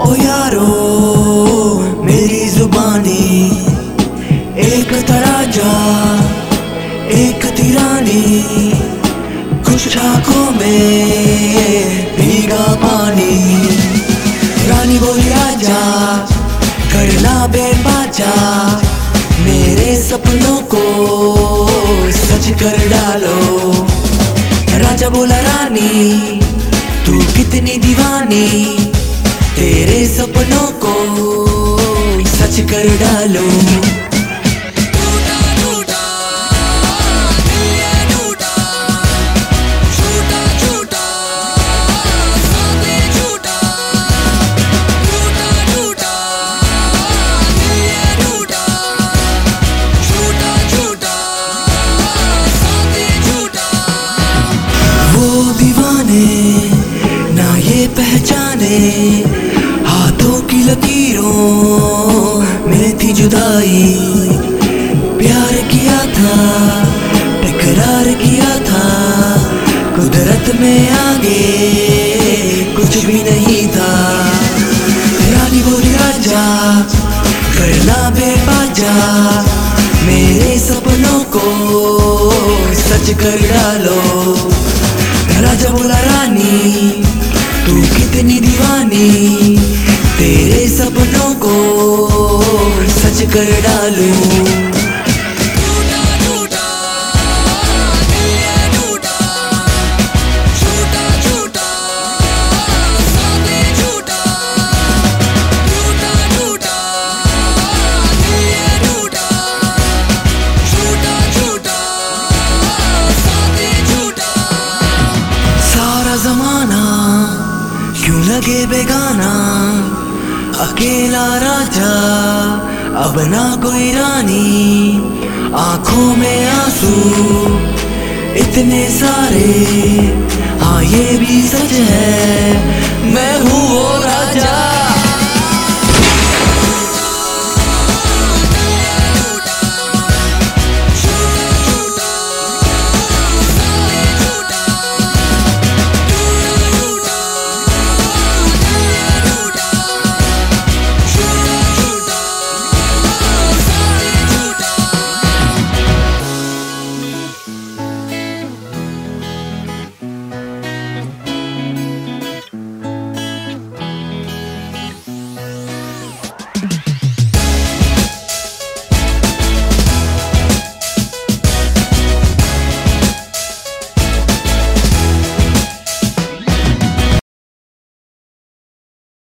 ओ यारो मेरी जुबानी, एक तराजा एक तिरानी, कुछ आंखों में भीगा पानी। रानी बोली आजा करना बेबाजा, मेरे सपनों को सच कर डालो। राजा बोला रानी तू कितनी दीवानी, तेरे सपनों को सच कर डालो। ना ये पहचाने हाथों की लकीरों में थी जुदाई। प्यार किया था इकरार किया था, कुदरत में आगे कुछ भी नहीं था। रानी बोली आजा करना बेबाजा, मेरे सपनों को सच कर डालो। राजा बोला रानी तू कितनी दीवानी, तेरे सपनों को सच कर डालूं। जमाना क्यों लगे बेगाना, अकेला राजा अब ना कोई रानी। आंखों में आंसू इतने सारे, हाँ ये भी सच है मैं हूँ वो